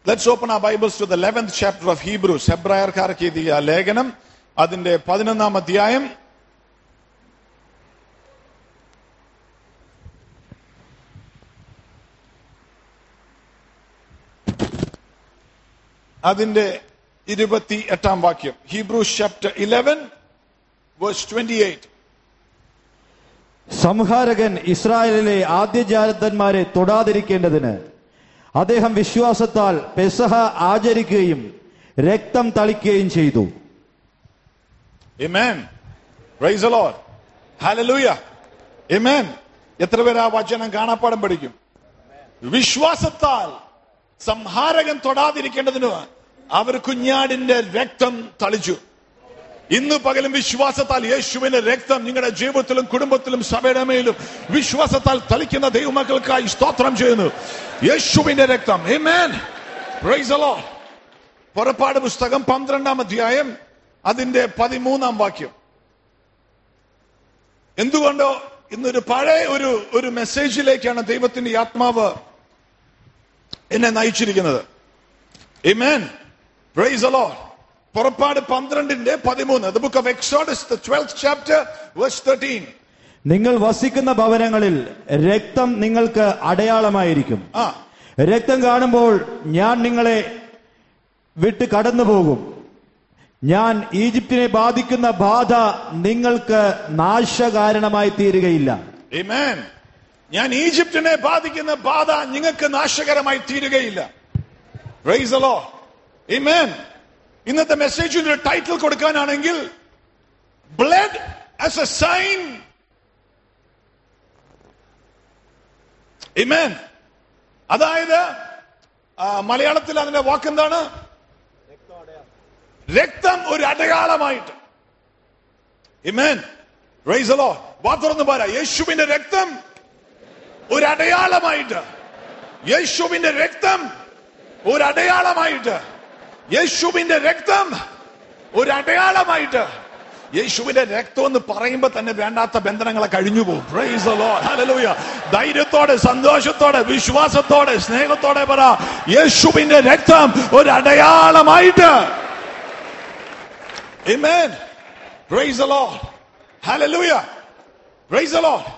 Let's open our Bibles to the 11th chapter of Hebrews. ഹെബ്രായർക്കാർക്ക് എഴുതിയ ലേഖനം അതിന്റെ 11-ാം അധ്യായം. അതിന്റെ 28-ാം വാക്യം. Hebrews chapter 11 verse 28. സംഹാരകൻ ഇസ്രായേലിലെ ആദ്യജാതന്മാരെ തൊടാതിരിക്കേണ്ടതിന് അദ്ദേഹം വിശ്വാസത്താൽ പെസഹ ആചരിക്കുകയും രക്തം തളിക്കുകയും ചെയ്തു. Amen. Praise the Lord. Hallelujah. Amen. എത്ര പേര് ആ വചനം കാണാപ്പാടം പഠിക്കും? വിശ്വാസത്താൽ സംഹാരകൻ തൊടാതിരിക്കേണ്ടതിന് അവർ കുഞ്ഞാടിന്റെ രക്തം തളിച്ചു. ഇന്ന് പകലും വിശ്വാസത്താൽ യേശുവിന്റെ രക്തം നിങ്ങളുടെ ജീവിതത്തിലും കുടുംബത്തിലും സഭയുടെ മേലും വിശ്വാസത്താൽ തളിക്കുന്ന ദൈവമക്കൾക്കായി സ്തോത്രം ചെയ്യുന്നു. യേശുവിന്റെ രക്തം. Amen. Praise the Lord. പുറപ്പാട് പുസ്തകം 12-ാം അധ്യായം അതിന്റെ 13-ാം വാക്യം. എന്തുകൊണ്ടോ ഇന്നൊരു പഴയ ഒരു മെസ്സേജിലേക്കാണ് ദൈവത്തിന്റെ ആത്മാവ് എന്നെ നയിച്ചിരിക്കുന്നത്. Amen. Praise the Lord. പുറപ്പാട് 12-ന്റെ 13. The book of Exodus, the 12th chapter, verse 13. നിങ്ങൾ വസിക്കുന്ന ഭവനങ്ങളിൽ രക്തം നിങ്ങൾക്ക് അടയാളമായിരിക്കും. രക്തം കാണുമ്പോൾ ഞാൻ നിങ്ങളെ വിട്ട് കടന്നു പോകും. ഞാൻ ഈജിപ്തിനെ ബാധിക്കുന്ന ബാധ നിങ്ങൾക്ക് നാശകാരണമായി തീരുകയില്ല. Amen. ഞാൻ ഈജിപ്തിനെ ബാധിക്കുന്ന ബാധ നിങ്ങൾക്ക് നാശകരമായി തീരുകയില്ല. Praise the Lord. Amen. ഇന്നത്തെ മെസ്സേജിന്റെ ടൈറ്റിൽ കൊടുക്കാനാണെങ്കിൽ blood as a sign. Amen. അതായത് മലയാളത്തിൽ അതിന്റെ വാക്കെന്താണ്? രക്തം ഒരു അടയാളമായിട്ട്. Amen. Praise the Lord. വാതുറന്ന് പറ, യേശുവിന്റെ രക്തം ഒരു അടയാളമായിട്ട്. യേശുവിന്റെ രക്തം ഒരു അടയാളമായിട്ട്. യേശുവിന്റെ രക്തം ഒരു അടയാളമായിട്ട്. യേശുവിന്റെ രക്തം എന്ന് പറയുമ്പോ തന്നെ വേണ്ടാത്ത ബന്ധനങ്ങളെ കഴിഞ്ഞു പോകും. Praise the Lord. Hallelujah. ധൈര്യത്തോടെ, സന്തോഷത്തോടെ, വിശ്വാസത്തോടെ, സ്നേഹത്തോടെ പറ, യേശുവിന്റെ രക്തം ഒരു അടയാളമായിട്ട്. Amen. Praise the Lord. Hallelujah. Praise the Lord.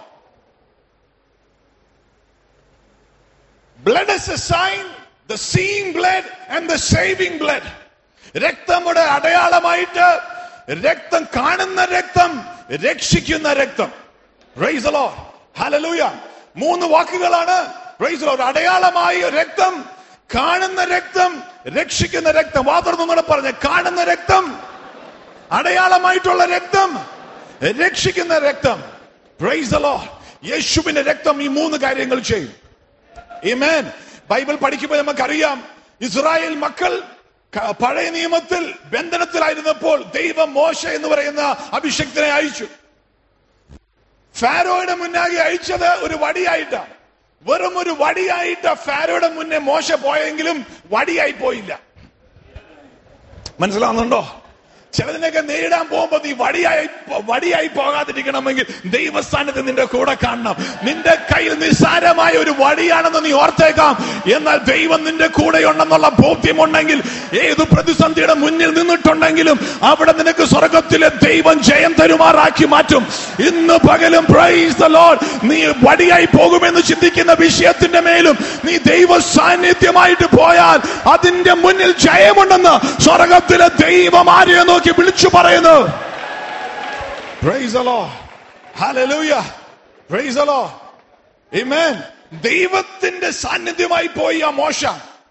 Blood is a sign, the seeing blood and the saving blood. രക്തമുടെ അടയാളമായിട്ട്, രക്തം കാണുന്ന രക്തം, രക്ഷിക്കുന്ന രക്തം. Praise the Lord. Hallelujah. 3 വാക്കുകളാണ്. Praise the Lord. അടയാളമായി രക്തം, കാണുന്ന രക്തം, രക്ഷിക്കുന്ന രക്തം. വാതുറന്നുകൂടെ പറഞ്ഞ, കാണുന്ന രക്തം, അടയാളമായിട്ടുള്ള രക്തം, രക്ഷിക്കുന്ന രക്തം. Praise the Lord. യേശുവിന്റെ രക്തം ഈ 3 കാര്യങ്ങൾ ചെയ്യും. Amen. ബൈബിൾ പഠിക്കുമ്പോൾ നമുക്കറിയാം, ഇസ്രായേൽ മക്കൾ പഴയ നിയമത്തിൽ ബന്ധനത്തിലായിരുന്നപ്പോൾ ദൈവം മോശ എന്ന് പറയുന്ന അഭിഷിക്തനെ അയച്ചു. ഫാരോയുടെ മുന്നാകെ അയച്ചത് ഒരു വടിയായിട്ടാണ്. വെറും ഒരു വടിയായിട്ട് ഫാരോയുടെ മുന്നേ മോശ പോയെങ്കിലും വടിയായി പോയില്ല. മനസ്സിലാവുന്നുണ്ടോ? ചിലതിനൊക്കെ നേരിടാൻ പോകുമ്പോ നീ വടിയായി പോകാതിരിക്കണമെങ്കിൽ ദൈവസ്ഥാനത്ത് നിന്റെ കൂടെ കാണണം. നിന്റെ കയ്യിൽ നിസ്സാരമായ ഒരു വടിയാണെന്ന് നീ ഓർത്തേക്കാം. എന്നാൽ ദൈവം നിന്റെ കൂടെയുണ്ടെന്നുള്ള ബോധ്യമുണ്ടെങ്കിൽ ഏത് പ്രതിസന്ധിയുടെ മുന്നിൽ നിന്നിട്ടുണ്ടെങ്കിലും അവിടെ നിനക്ക് സ്വർഗത്തിലെ ദൈവം ജയം തരുമാറാക്കി മാറ്റും. ഇന്ന് പകലും പ്രൈസ് ദി ലോർഡ്, നീ വടിയായി പോകുമെന്ന് ചിന്തിക്കുന്ന വിഷയത്തിന്റെ മേലും നീ ദൈവ സാന്നിധ്യമായിട്ട് പോയാൽ അതിന്റെ മുന്നിൽ ജയമുണ്ടെന്ന് സ്വർഗത്തിലെ ദൈവം ആരെയോ വിളിച്ചു പറയുന്നു. Praise the Lord. Hallelujah. Praise the Lord. Amen. ദൈവത്തിന്റെ സാന്നിധ്യമായി പോയി ആ മോശ.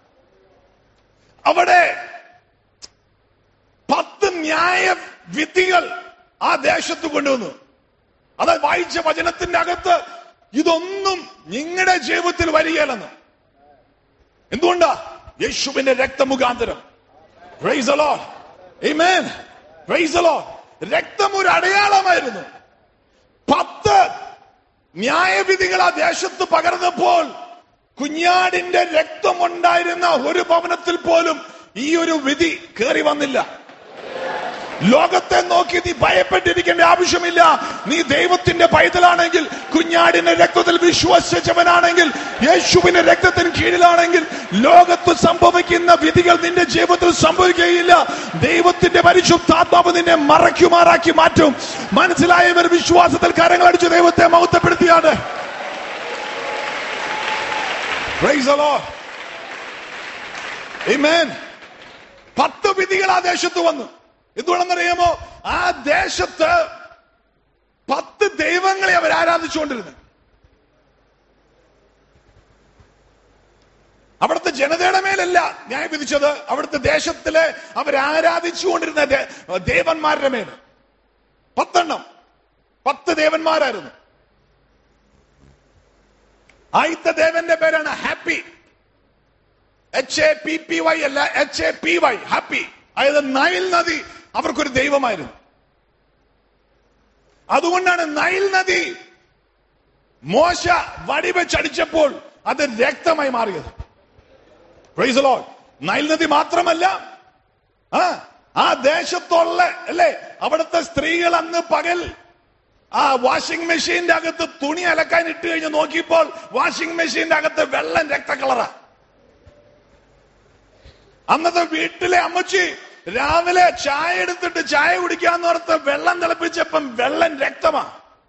അവിടെ 10 ന്യായ വിധികൾ ആ ദേശത്ത് കൊണ്ടുവന്നു. അത് വായിച്ച വചനത്തിന്റെ അകത്ത് ഇതൊന്നും നിങ്ങളുടെ ജീവിതത്തിൽ വരികയില്ലെന്ന്. എന്തുകൊണ്ടാ? യേശുവിന്റെ രക്തമുഖാന്തരം. Praise the Lord. Amen. Praise the Lord. രക്തം ഒരു അടയാളമായിരുന്നു. 10 ന്യായവിധികൾ ആ ദേശത്ത് പകർന്നപ്പോൾ കുഞ്ഞാടിന്റെ രക്തം ഉണ്ടായിരുന്ന ഒരു ഭവനത്തിൽ പോലും ഈ ഒരു വിധി കയറി വന്നില്ല. ലോകത്തെ നോക്കി നീ ഭയപ്പെട്ടിരിക്കേണ്ട ആവശ്യമില്ല. നീ ദൈവത്തിന്റെ പൈതലാണെങ്കിൽ, കുഞ്ഞാടിന്റെ രക്തത്തിൽ വിശ്വസിച്ചവനാണെങ്കിൽ, യേശുവിന്റെ രക്തത്തിന് കീഴിലാണെങ്കിൽ, ലോകത്ത് സംഭവിക്കുന്ന വിധികൾ നിന്റെ ജീവിതത്തിൽ സംഭവിക്കുകയില്ല. ദൈവത്തിന്റെ പരിശുദ്ധാത്മാവ് നിന്നെ മറയ്ക്കുമാറാക്കി മാറ്റും. മനസ്സിലായവർ വിശ്വാസത്തിൽ കരങ്ങളടിച്ച് ദൈവത്തെ മഹത്വപ്പെടുത്തിയാണ്. Praise the Lord. Amen. 10 വിധികൾ ആ ദേശത്ത് വന്നു. എന്തുകൊണ്ടെന്നറിയാമോ? ആ ദേശത്ത് 10 ദൈവങ്ങളെ അവർ ആരാധിച്ചുകൊണ്ടിരുന്നു. അവിടുത്തെ ജനതയുടെ മേലല്ല ന്യായം വിധിച്ചത്, അവിടുത്തെ ദേശത്തിലെ അവർ ആരാധിച്ചുകൊണ്ടിരുന്ന ദേവന്മാരുടെ മേൽ. 10 ദേവന്മാരായിരുന്നു. ആദ്യത്തെ ദേവന്റെ പേരാണ് ഹാപ്പി. HAPPY അല്ല, HAPY, ഹാപ്പി. അതായത് നൈൽ നദി അവർക്കൊരു ദൈവമായിരുന്നു. അതുകൊണ്ടാണ് നൈൽ നദി മോശ വടിവെച്ചടിച്ചപ്പോൾ അത് രക്തമായി മാറിയത്. Price the Lord. നൈൽ നദി മാത്രമല്ല, ആ ദേശത്തുള്ള അല്ലേ അവിടുത്തെ സ്ത്രീകൾ അന്ന് പകൽ ആ വാഷിംഗ് മെഷീന്റെ അകത്ത് തുണി അലക്കാൻ ഇട്ട് കഴിഞ്ഞ് നോക്കിയപ്പോൾ വാഷിംഗ് മെഷീന്റെ അകത്ത് വെള്ളം രക്ത കളറാ. അന്നത്തെ വീട്ടിലെ അമ്മച്ചി രാവിലെ ചായ എടുത്തിട്ട് ചായ കുടിക്കാന്ന് ഓർത്ത് വെള്ളം തിളപ്പിച്ചപ്പം വെള്ളം രക്തമാ.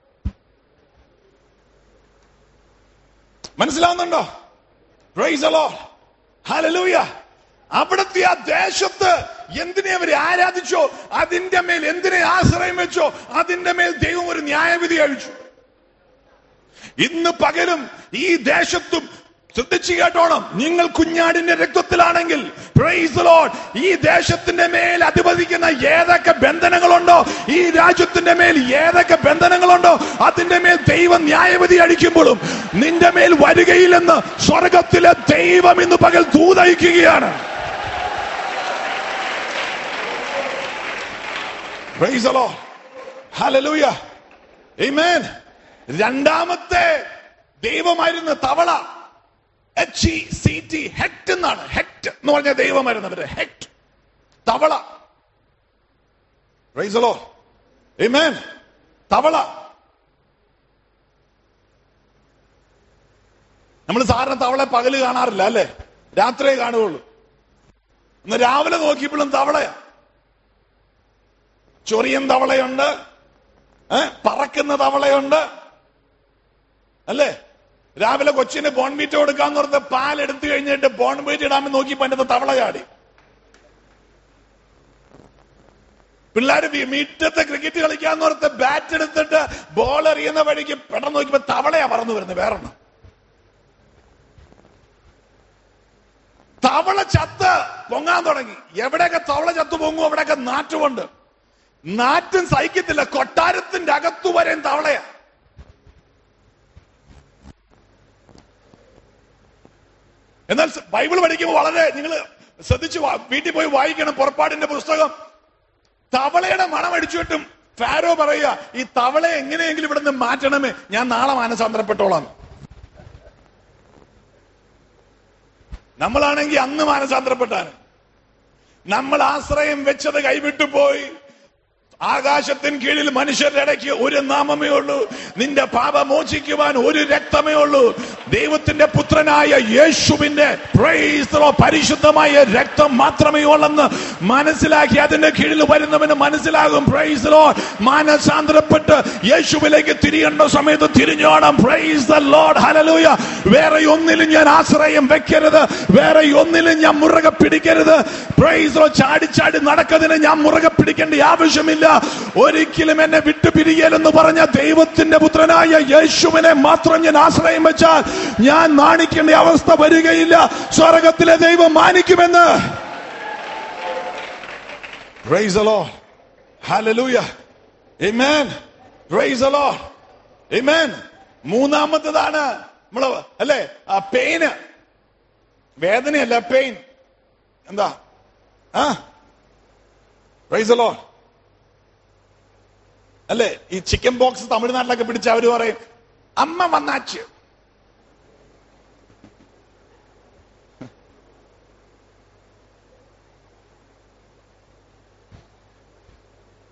മനസ്സിലാവുന്നുണ്ടോ? Praise the Lord. ഹല്ലേലൂയ. അവിടുത്തെ ആ ദേശത്ത് എന്തിനെ അവർ ആരാധിച്ചോ, അതിന്റെ മേൽ എന്തിനെ ആശ്രയം വെച്ചോ, അതിന്റെ മേൽ ദൈവം ഒരു ന്യായവിധി അഴിച്ചു. ഇന്ന് പകലും ഈ ദേശത്തും ശ്രദ്ധിച്ചു കേട്ടോണം, നിങ്ങൾ കുഞ്ഞാടിന്റെ രക്തത്തിലാണെങ്കിൽ പ്രൈസ് ദി ലോർഡ്, ഈ ദേശത്തിന്റെ മേൽ അധിപതിക്കുന്ന ഏതൊക്കെ ബന്ധനങ്ങളുണ്ടോ, ഈ രാജ്യത്തിന്റെ മേൽ ഏതൊക്കെ ബന്ധനങ്ങളുണ്ടോ, അതിന്റെ മേൽ ദൈവം ന്യായവിധി അടിക്കുമ്പോഴും നിന്റെ മേൽ വരികയില്ലെന്ന് സ്വർഗത്തിലെ ദൈവം ഇന്ന് പകൽ ദൂതയിക്കുകയാണ്. Praise the Lord. Hallelujah. Amen. രണ്ടാമത്തെ ദൈവമായിരുന്ന തവള, HECT, ഹെക്ട് എന്നാണ്. ഹെക്ട് എന്ന് പറഞ്ഞ ദൈവമായിരുന്നു അവര്. ഹെക്ട്, തവള. Praise the Lord. ആമേൻ. തവള. നമ്മൾ സാധാരണ തവളെ പകല് കാണാറില്ല അല്ലെ, രാത്രിയെ കാണുകയുള്ളൂ. ഇന്ന് രാവിലെ നോക്കിയപ്പോഴും തവളയാ. ചൊറിയൻ തവളയുണ്ട്, പറക്കുന്ന തവളയുണ്ട് അല്ലേ. രാവിലെ കൊച്ചിന് ബോൺമീറ്റ് കൊടുക്കാന്ന് പറഞ്ഞ പാലെടുത്തു കഴിഞ്ഞിട്ട് ബോൺമീറ്റ് ഇടാമെന്ന് നോക്കിയപ്പോ എന്റെ തവള ചാടി. പിള്ളേര് മീറ്റത്തെ ക്രിക്കറ്റ് കളിക്കാന്ന് പറഞ്ഞ ബാറ്റ് എടുത്തിട്ട് ബോൾ എറിയുന്ന വഴിക്ക് പെട്ടെന്ന് നോക്കിയപ്പോ തവളയാ പറന്നു വരുന്നത്. വേറൊന്നും. തവള ചത്ത് പൊങ്ങാൻ തുടങ്ങി. എവിടെയൊക്കെ തവള ചത്തു പൊങ്ങും അവിടെയൊക്കെ നാറ്റുമുണ്ട്. നാറ്റും സഹിക്കത്തില്ല. കൊട്ടാരത്തിന്റെ അകത്തു വരെയും തവളയാ. എന്നാൽ ബൈബിൾ പഠിക്കുമ്പോൾ വളരെ നിങ്ങൾ ശ്രദ്ധിച്ച് വീട്ടിൽ പോയി വായിക്കണം പുറപ്പാടിന്റെ പുസ്തകം. തവളയുടെ മണം അടിച്ചിട്ടും ഫാരോ പറയുക, ഈ തവളയെ എങ്ങനെയെങ്കിലും ഇവിടുന്ന് മാറ്റണമേ, ഞാൻ നാളെ മാനസാന്തരപ്പെട്ടോളാം. നമ്മളാണെങ്കിൽ അന്ന് മാനസാന്തരപ്പെട്ടാണ്. നമ്മൾ ആശ്രയം വെച്ചത് കൈവിട്ടു പോയി. ആകാശത്തിന് കീഴിൽ മനുഷ്യരുടെ ഇടയ്ക്ക് ഒരു നാമമേ ഉള്ളൂ, നിന്റെ പാപം മോചിക്കുവാൻ ഒരു രക്തമേ ഉള്ളൂ, ദൈവത്തിന്റെ പുത്രനായ യേശുവിന്റെ പരിശുദ്ധമായ രക്തം മാത്രമേ ഉള്ളെന്ന് മനസ്സിലാക്കി അതിന്റെ കീഴിൽ വരുന്നവന് മനസ്സിലാകും. Praise the Lord. മാനസാന്തരപ്പെട്ട് യേശുവിലേക്ക് തിരിയേണ്ട സമയത്ത് തിരിഞ്ഞോണം. Praise the Lord. ഹല്ലേലൂയ. വേറെ ഒന്നിലും ഞാൻ ആശ്രയം വെക്കരുത്, വേറെ ഒന്നിലും ഞാൻ മുറുകെ പിടിക്കരുത്. Praise the Lord. ചാടി നടക്കുന്നതിന് ഞാൻ മുറുകെ പിടിക്കേണ്ട ആവശ്യമില്ല. ഒരിക്കലും എന്നെ വിട്ടുപിരിയലെന്ന് പറഞ്ഞ ദൈവത്തിന്റെ പുത്രനായ യേശുവിനെ മാത്രം ഞാൻ ആശ്രയം വെച്ചാൽ ഞാൻ നാണിക്കേണ്ട അവസ്ഥ വരികയില്ല. സ്വർഗത്തിലെ ദൈവം മാനിക്കുമെന്ന്. Praise the Lord. Hallelujah. Amen. Praise the Lord. Amen. മൂന്നാമത്തേതാണ് നമ്മള് അല്ലേ പെയിന്. വേദനയല്ല, പെയിൻ. എന്താ? Praise the Lord. അല്ലേ, ഈ ചിക്കൻ ബോക്സ് തമിഴ്നാട്ടിലൊക്കെ പിടിച്ച അവര് പറയും അമ്മ വന്നാച്ച്.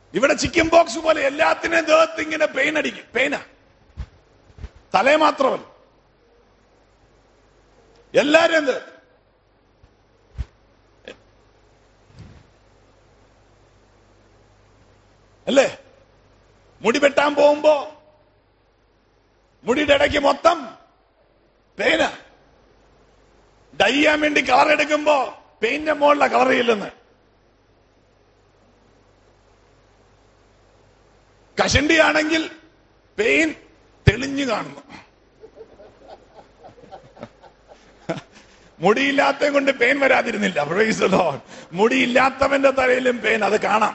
ഇവിടെ ചിക്കൻ ബോക്സ് പോലെ എല്ലാത്തിനെയും ദേഹത്ത് ഇങ്ങനെ പെയിൻ അടിക്കും. പെയിനാ, തലേ മാത്രമല്ല, എല്ലാരും എന്ത് അല്ലേ? മുടി വെട്ടാൻ പോകുമ്പോ മുടിയുടെ ഇടയ്ക്ക് മൊത്തം പെയിന. ഡൈ ചെയ്യാൻ വേണ്ടി കളർ എടുക്കുമ്പോ പെയിന്റിന്റെ മുകളിലെ കളർ ചെയ്യില്ലെന്ന്. കഷണ്ടി ആണെങ്കിൽ പെയിൻ തെളിഞ്ഞു കാണുന്നു. മുടിയില്ലാത്തത് കൊണ്ട് പെയിൻ വരാതിരുന്നില്ല. Praise the Lord. മുടിയില്ലാത്തവന്റെ തലയിലും പെയിൻ, അത് കാണാം.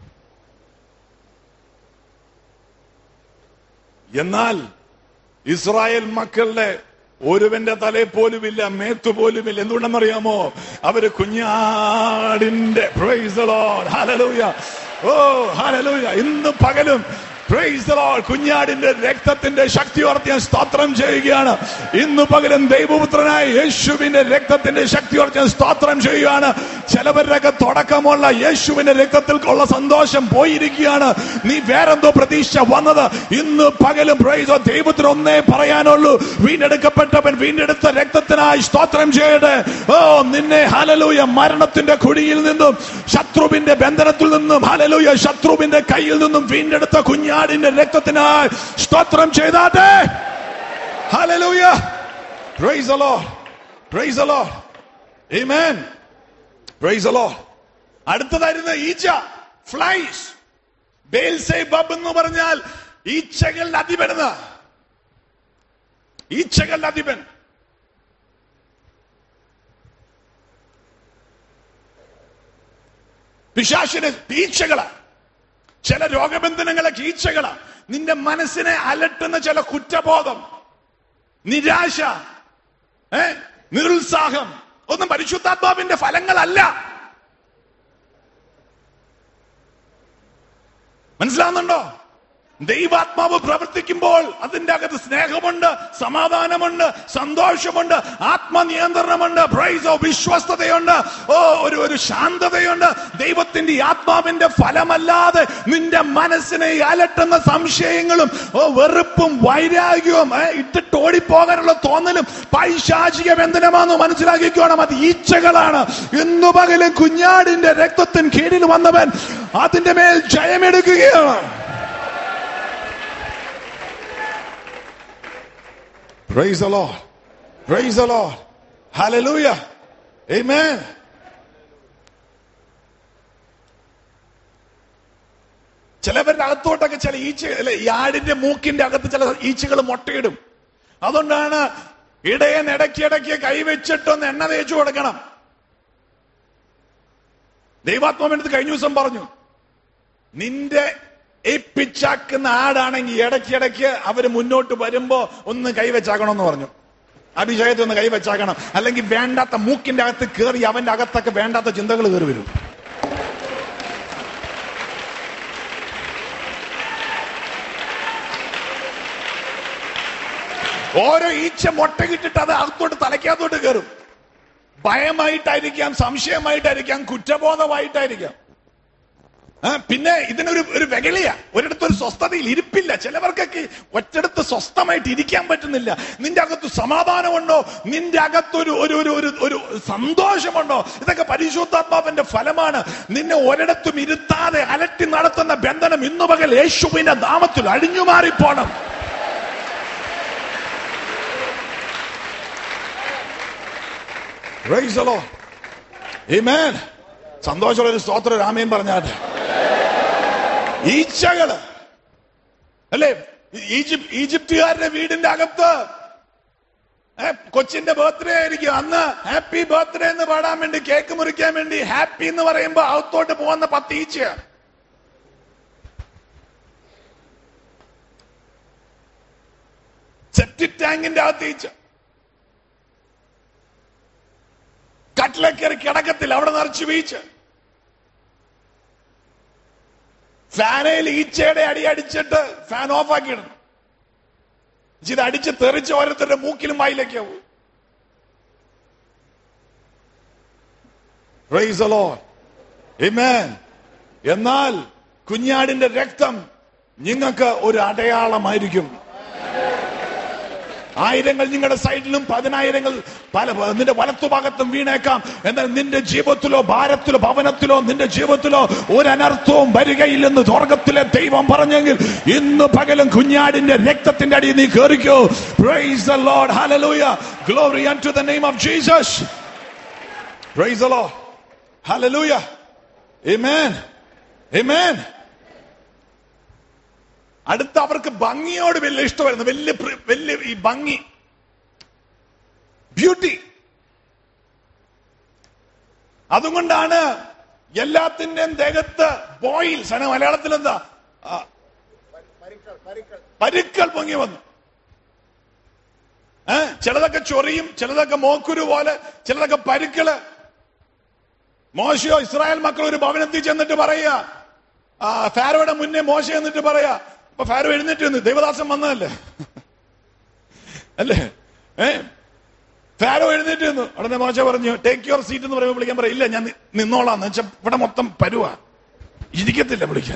എന്നാൽ ഇസ്രായേൽ മക്കളുടെ ഒരുവന്റെ തലയിൽ പോലുമില്ല, മേത്തു പോലുമില്ല. എന്തുകൊണ്ടെന്നറിയാമോ? അവര് കുഞ്ഞാടിന്റെ, praise the Lord, hallelujah, oh hallelujah, ഇന്ന് പകലും പ്രൈസ് ദി ലോർഡ് കുഞ്ഞാടിന്റെ രക്തത്തിന്റെ ശക്തി ഓർത്ത് ഞാൻ സ്തോത്രം ചെയ്യുകയാണ്. ഇന്ന് പകലും ദൈവപുത്രനായ യേശുവിന്റെ രക്തത്തിന്റെ ശക്തി ഓർത്ത് ഞാൻ സ്തോത്രം ചെയ്യുകയാണ്. ചിലവരുടെയൊക്കെ തുടക്കമുള്ള യേശുവിന്റെ രക്തത്തിൽ ഉള്ള സന്തോഷം പോയിരിക്കുകയാണ്. നീ വേറെന്തോ പ്രതീക്ഷ വന്നത്. ഇന്ന് പകലും പ്രൈസ് ദൈവത്തിന് ഒന്നേ പറയാനുള്ളൂ, വീണ്ടെടുക്കപ്പെട്ടവൻ വീണ്ടെടുത്ത രക്തത്തിനായി സ്തോത്രം ചെയ്യട്ടെ. ഓ നിന്നെ ഹല്ലേലൂയ മരണത്തിന്റെ കുഴിയിൽ നിന്നും ശത്രുവിന്റെ ബന്ധനത്തിൽ നിന്നും ഹല്ലേലൂയ ശത്രുവിന്റെ കയ്യിൽ നിന്നും വീണ്ടെടുത്ത കുഞ്ഞാടിന്റെ രക്തത്തിനായി സ്തോത്രം ചെയ്താട്ടെ. Hallelujah, praise the Lord, praise the Lord, amen, praise the Lord. അടുത്തതായിരുന്നു ഈച്ച, ഫ്ലൈസ്. ബേൽസെബബ് എന്ന് പറഞ്ഞാൽ ഈച്ചകളുടെ അധിപൻ. ഈച്ചകളുടെ അധിപൻ. പിശാചിന് ഈച്ചകളാ. ചില രോഗബന്ധനങ്ങളൊക്കെ ഈച്ചകളാ. നിന്റെ മനസ്സിനെ അലട്ടുന്ന ചില കുറ്റബോധം, നിരാശ, നിരുത്സാഹം ഒന്നും പരിശുദ്ധാത്മാവിന്റെ ഫലങ്ങളല്ല. മനസ്സിലാവുന്നുണ്ടോ? ദൈവാത്മാവ് പ്രവർത്തിക്കുമ്പോൾ അതിന്റെ അകത്ത് സ്നേഹമുണ്ട്, സമാധാനമുണ്ട്, സന്തോഷമുണ്ട്, ആത്മനിയന്ത്രണമുണ്ട്, പ്രൈസ്, വിശ്വസ്തതയുണ്ട്, ഒരു ശാന്തതയുണ്ട്. ദൈവത്തിന്റെ ആത്മാവിന്റെ ഫലമല്ലാതെ നിന്റെ മനസ്സിനെ അലട്ടുന്ന സംശയങ്ങളും വെറുപ്പും വൈരാഗ്യവും ഇട്ടിട്ട് ഓടിപ്പോകാനുള്ള തോന്നലും പൈശാചിക ബന്ധനമാണെന്ന് മനസ്സിലാക്കിക്കോണം. അത് ഈച്ചകളാണ്. ഇന്നു പകലും കുഞ്ഞാടിന്റെ രക്തത്തിന് കീഴിൽ വന്നവൻ അതിന്റെ മേൽ ജയമെടുക്കുകയാണ്. Praise the Lord. Praise the Lord. Hallelujah. Amen. ചിലവരുടെ അകത്തോട്ടൊക്കെ ചില ഈച്ച, ഈ ആടിന്റെ മൂക്കിന്റെ അകത്ത് ചില ഈച്ചകൾ മുട്ടയിടും. അതുകൊണ്ടാണ് ഇടയൻ ഇടയ്ക്കിടയ്ക്ക് കൈവച്ചിട്ടൊന്ന് എണ്ണ തേച്ചു കൊടുക്കണം. ദൈവാത്മാവിനടുത്ത് കഴിഞ്ഞ ദിവസം പറഞ്ഞു, നിന്റെ ഏൽപ്പിച്ചാക്കുന്ന ആടാണെങ്കിൽ ഇടയ്ക്കിടയ്ക്ക് അവര് മുന്നോട്ട് വരുമ്പോ ഒന്ന് കൈവച്ചാക്കണമെന്ന് പറഞ്ഞു. അഭിഷേകത്തിൽ ഒന്ന് കൈവച്ചാക്കണം, അല്ലെങ്കിൽ വേണ്ടാത്ത മൂക്കിന്റെ അകത്ത് കയറി അവന്റെ അകത്തൊക്കെ വേണ്ടാത്ത ചിന്തകൾ കയറി വരും. ഓരോ ഈച്ച മുട്ടകിട്ടിട്ട് അത് അകത്തോട്ട് തലയ്ക്കകത്തോട്ട് കയറും. ഭയമായിട്ടായിരിക്കാം, സംശയമായിട്ടായിരിക്കാം, കുറ്റബോധമായിട്ടായിരിക്കാം. പിന്നെ ഇതിനൊരു വെകളിയാ. ഒരിടത്തൊരു സ്വസ്ഥതയിൽ ഇരിപ്പില്ല. ചിലവർക്കൊക്കെ ഒറ്റടുത്ത് സ്വസ്ഥമായിട്ട് ഇരിക്കാൻ പറ്റുന്നില്ല. നിന്റെ അകത്ത് സമാധാനമുണ്ടോ? നിന്റെ അകത്തൊരു ഒരു സന്തോഷമുണ്ടോ? ഇതൊക്കെ പരിശുദ്ധാത്മാവിന്റെ ഫലമാണ്. നിന്നെ ഒരിടത്തും ഇരുത്താതെ അലട്ടി നടത്തുന്ന ബന്ധനം ഇന്നു പകൽ യേശുവിന്റെ നാമത്തിൽ അഴിഞ്ഞു മാറിപ്പോണം. Praise the Lord. Amen. സന്തോഷമുള്ള ഒരു സ്തോത്രം രാമേൻ പറഞ്ഞാട്ടെ. ഈച്ചകള് അല്ലേ? ഈജിപ്തുകാരുടെ വീടിന്റെ അകത്ത് കൊച്ചിന്റെ ബർത്ത്ഡേ ആയിരിക്കും. അന്ന് ഹാപ്പി ബർത്ത്ഡേ എന്ന് പാടാൻ വേണ്ടി കേക്ക് മുറിക്കാൻ വേണ്ടി ഹാപ്പി എന്ന് പറയുമ്പോ അകത്തോട്ട് പോകുന്ന 10 ഈച്ചയാണ്. സെപ്റ്റിക് ടാങ്കിന്റെ അകത്ത് ഈച്ച. കട്ടിലേക്കേറി കിടക്കത്തില്ല, അവിടെ നിറച്ച് വീഴ്ച. ഫാനയിൽ ഈച്ചയുടെ അടി അടിച്ചിട്ട് ഫാൻ ഓഫ് ആക്കിയിടണം. ഇത് അടിച്ച് തെറിച്ച് ഓരോരുത്തരുടെ മൂക്കിലും വായിലേക്കാവും. Praise the Lord. Amen. എന്നാൽ കുഞ്ഞാടിന്റെ രക്തം നിങ്ങൾക്ക് ഒരു അടയാളമായിരിക്കും. ആയിരങ്ങൾ നിങ്ങളുടെ സൈഡിലും 10,000 നിന്റെ വലത്തുഭാഗത്തും വീണേക്കാം. എന്നാൽ നിന്റെ ജീവിതത്തിലോ ഭാരത്തിലോ ഭവനത്തിലോ നിന്റെ ജീവിതത്തിലോ ഒരു അനർത്ഥവും വരികയില്ലെന്ന് സ്വർഗ്ഗത്തിലെ ദൈവം പറഞ്ഞെങ്കിൽ ഇന്ന് പകലും കുഞ്ഞാടിന്റെ രക്തത്തിന്റെ അടിയിൽ നീ കേറിക്കോ. Praise the Lord. Hallelujah. Glory unto the name of Jesus. Praise the Lord. Hallelujah. Amen. Amen. അടുത്ത അവർക്ക് ഭംഗിയോട് വലിയ ഇഷ്ടമായിരുന്നു. വലിയ ഈ ഭംഗി, ബ്യൂട്ടി. അതുകൊണ്ടാണ് എല്ലാത്തിന്റെയും ദേഹത്ത് ബോയിൽസ് ആണ്. മലയാളത്തിൽ എന്താ? പരുക്കൾ പൊങ്ങി വന്നു. ചിലതൊക്കെ ചൊറിയും, ചിലതൊക്കെ മോക്കുരു പോലെ, ചിലതൊക്കെ പരുക്കള്. മോശയോ ഇസ്രായേൽ മക്കൾ ഒരു ഭവനത്തിൽ ചെന്നിട്ട് പറയാ, ഫാരോയുടെ മുന്നേ മോശ എന്നിട്ട് പറയാ. അപ്പൊ ഫാരോ എഴുന്നേറ്റ് വന്നു. ദൈവദാസൻ വന്നതല്ലേ അല്ലേ? ഫാരോ എഴുന്നേറ്റ് വന്നു. ഉടനെ മോശ പറഞ്ഞു ടേക്ക് യുവർ സീറ്റ് എന്ന് പറയുമ്പോൾ വിളിക്കാൻ പറയില്ല, ഞാൻ നിന്നോളാം എന്ന് വെച്ചാൽ ഇവിടെ മൊത്തം പരുവാ, ഇരിക്കത്തില്ല വിളിക്കാൻ.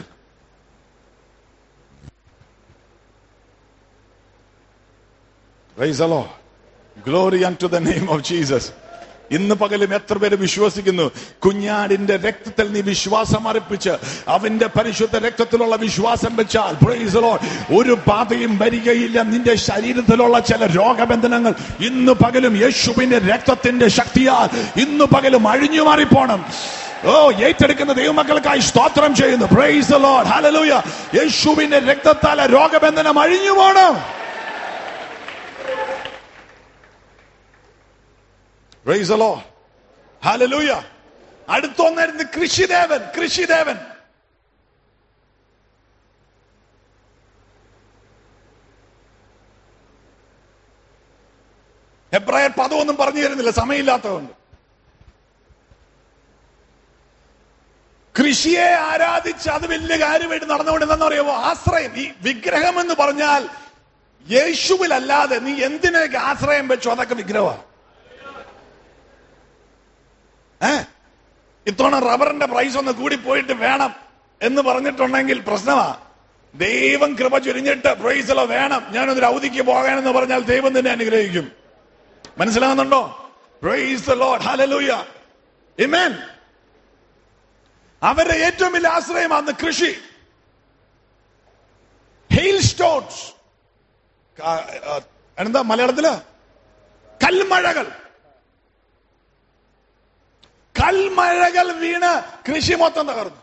Praise the Lord. Glory unto the name of Jesus. ഇന്ന് പകലും എത്ര പേര് വിശ്വസിക്കുന്നു? കുഞ്ഞാടിന്റെ രക്തത്തിൽ നീ വിശ്വാസം അർപ്പിച്ച് അവന്റെ പരിശുദ്ധ രക്തത്തിലുള്ള വിശ്വാസം വെച്ചാൽ Praise the Lord, ഒരു ബാധയും വരികയില്ല. നിന്റെ ശരീരത്തിലുള്ള ചില രോഗബന്ധനങ്ങൾ ഇന്ന് പകലും യേശുവിന്റെ രക്തത്തിന്റെ ശക്തിയാൽ ഇന്ന് പകലും അഴിഞ്ഞു മാറിപ്പോണം. ഏറ്റെടുക്കുന്ന ദൈവമക്കൾക്കായി സ്തോത്രം ചെയ്യുന്നു. Praise the Lord. Hallelujah. യേശുവിന്റെ രക്തത്താൽ രോഗബന്ധനം അഴിഞ്ഞു പോണം. Praise the Lord. Hallelujah. അടുത്തൊന്നായിരുന്നു കൃഷിദേവൻ. കൃഷിദേവൻ എബ്രായർ 10 പറഞ്ഞു തരുന്നില്ല, സമയമില്ലാത്തതുകൊണ്ട്. കൃഷിയെ ആരാധിച്ച് അത് വലിയ കാര്യമായിട്ട് നടന്നുകൊണ്ടെന്ന് പറയുമ്പോ ആശ്രയം, ഈ വിഗ്രഹം എന്ന് പറഞ്ഞാൽ യേശുവിലല്ലാതെ നീ എന്തിനൊക്കെ ആശ്രയം വെച്ചോ അതൊക്കെ വിഗ്രഹമാണ്. ഇത്തവണ റബ്ബറിന്റെ പ്രൈസ് ഒന്ന് കൂടി പോയിട്ട് വേണം എന്ന് പറഞ്ഞിട്ടുണ്ടെങ്കിൽ പ്രശ്നമാ. ദൈവം കൃപ ചൊരിഞ്ഞിട്ട് പ്രൈസലോ വേണം, ഞാനൊരു അവധിക്ക് പോകാനെന്ന് പറഞ്ഞാൽ ദൈവം തന്നെ അനുഗ്രഹിക്കും. മനസ്സിലാകുന്നുണ്ടോ? Praise the Lord. Hallelujah. Amen. അവരുടെ ഏറ്റവും വലിയ ആശ്രയമാണ് കൃഷി. ഹെയിൽ സ്റ്റോൺസ്, എന്താ മലയാളത്തില്? കൽമഴകൾ. കൽമഴകൾ വീണ് കൃഷി മൊത്തം തകർന്നു.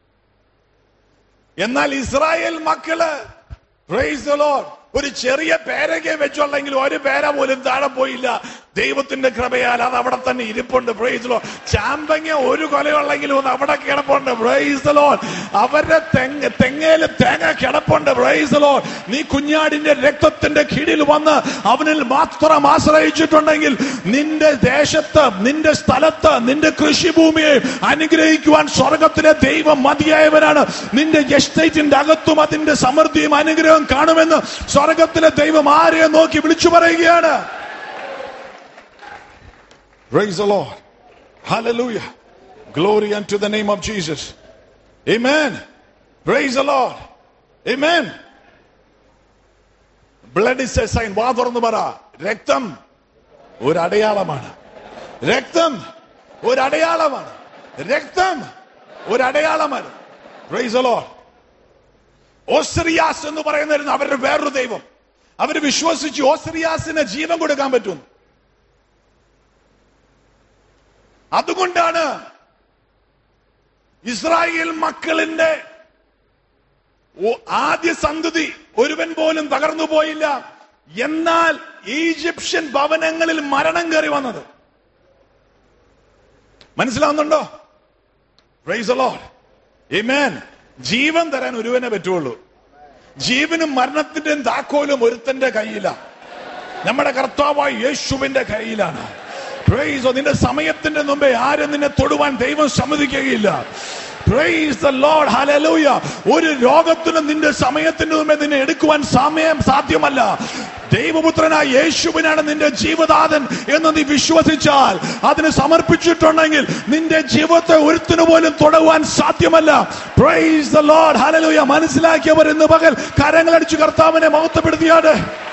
എന്നാൽ ഇസ്രായേൽ മക്കള് പ്രൈസ് ദി ലോർഡ് ഒരു ചെറിയ പേരൊക്കെ വെച്ചുള്ളെങ്കിൽ ഒരു പേര പോലും താഴെ പോയില്ല. ദൈവത്തിന്റെ കൃപയാൽ അത് അവിടെ തന്നെ ഇരിപ്പുണ്ട്. Price the Lord. ചാമ്പങ്ങ ഒരു കൊലയുള്ളെങ്കിലും ഒന്ന് അവിടെ കിടപ്പുണ്ട്. Praise the Lord. അവരുടെ തെങ്ങേല് തേങ്ങ കിടപ്പുണ്ട്. Praise the Lord. നീ കുഞ്ഞാടിന്റെ രക്തത്തിന്റെ കീഴിൽ വന്ന് അവനിൽ മാത്രം ആശ്രയിച്ചിട്ടുണ്ടെങ്കിൽ നിന്റെ ദേശത്ത്, നിന്റെ സ്ഥലത്ത്, നിന്റെ കൃഷിഭൂമിയെ അനുഗ്രഹിക്കുവാൻ സ്വർഗത്തിലെ ദൈവം മതിയായവനാണ്. നിന്റെ എസ്റ്റേറ്റിന്റെ അകത്തും അതിന്റെ സമൃദ്ധിയും അനുഗ്രഹം കാണുമെന്ന് സ്വർഗത്തിലെ ദൈവം ആരെയെ നോക്കി വിളിച്ചു പറയുകയാണ്. Praise the Lord. Hallelujah. Glory unto the name of Jesus. Amen. Praise the Lord. Amen. Blood is a sign. വാ തുറന്നു പറ, രക്തം ഒരു അടയാളമാണ്. രക്തം ഒരു അടയാളമാണ്. രക്തം ഒരു അടയാളമാണ്. Praise the Lord. ഓസ്രിയാസ് എന്ന് പറയുന്നതായിരുന്നു അവരുടെ വേറൊരു ദൈവം. അവര് വിശ്വസിച്ചു ഓസ്രിയാസിന് ജീവൻ കൊടുക്കാൻ പറ്റും. അതുകൊണ്ടാണ് ഇസ്രായേൽ മക്കളിന്റെ ആദ്യ സന്തതി ഒരുവൻ പോലും തകർന്നു പോയില്ല. എന്നാൽ ഈജിപ്ഷ്യൻ ഭവനങ്ങളിൽ മരണം കയറി വന്നത്. മനസ്സിലാവുന്നുണ്ടോ? Praise the Lord. ആമേൻ. ജീവൻ തരാൻ ഒരുവനെ പറ്റുള്ളൂ. ജീവനും മരണത്തിന്റെയും താക്കോലും ഒരുത്തന്റെ കയ്യിലാണ്. നമ്മുടെ കർത്താവായ യേശുവിന്റെ കയ്യിലാണ്. പ്രൈസ്. നിന്റെ സമയത്തിന്റെ മുമ്പേ ആരും നിന്നെ തൊടുവാൻ ദൈവം സമ്മതിക്കുകയില്ല. Praise the Lord. Hallelujah. ഒരു രോഗത്തിനും നിന്റെ സമയത്തിന് മുമ്പേ നിന്നെ എടുക്കുവാൻ സാധ്യമല്ല. ദൈവപുത്രനായ യേശുവിനാണ് നിന്റെ ജീവദാതൻ എന്ന് നീ വിശ്വസിച്ചാൽ, അതിന് സമർപ്പിച്ചിട്ടുണ്ടെങ്കിൽ നിന്റെ ജീവിതത്തെ ഒരുത്തിനു പോലും തൊടുവാൻ സാധ്യമല്ല. Praise the Lord. Hallelujah. മനസ്സിലാക്കിയവർ ഇന്ന് പകൽ കരങ്ങളടിച്ച് കർത്താവിനെ മഹത്വപ്പെടുത്തിയാണ്.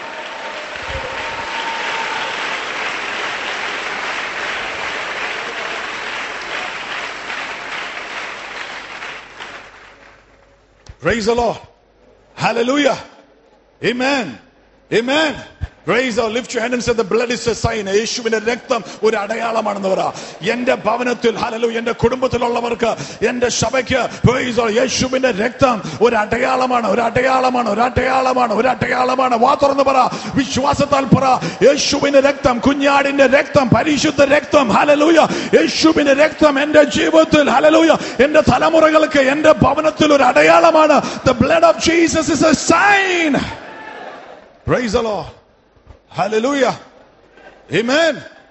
Praise the Lord. Hallelujah. Amen. Amen. Praise the Lord. Lift your hand and say, the blood is a sign. യേശുവിന്റെ രക്തം ഒരു അടയാളമാണെന്ന് പറ. എന്റെ ഭവനത്തിൽ, ഹല്ലേലൂയ, എന്റെ കുടുംബത്തിലുള്ളവർക്ക്, എന്റെ സഭയ്ക്ക്, praise the Lord, യേശുവിന്റെ രക്തം ഒരു അടയാളമാണ്, ഒരു അടയാളമാണ്, ഒരു അടയാളമാണ്, ഒരു അടയാളമാണ്. വാ തുറന്ന് പറ, വിശ്വാസത്താൽ പറ, യേശുവിന്റെ രക്തം, കുഞ്ഞാടിന്റെ രക്തം, പരിശുദ്ധ രക്തം, ഹല്ലേലൂയ, യേശുവിന്റെ രക്തം എന്റെ ജീവിതത്തിൽ, ഹല്ലേലൂയ, എന്റെ തലമുറകൾക്ക്, എന്റെ ഭവനത്തിൽ ഒരു അടയാളമാണ്. The blood of Jesus is a sign. Praise the Lord. Hallelujah. Amen.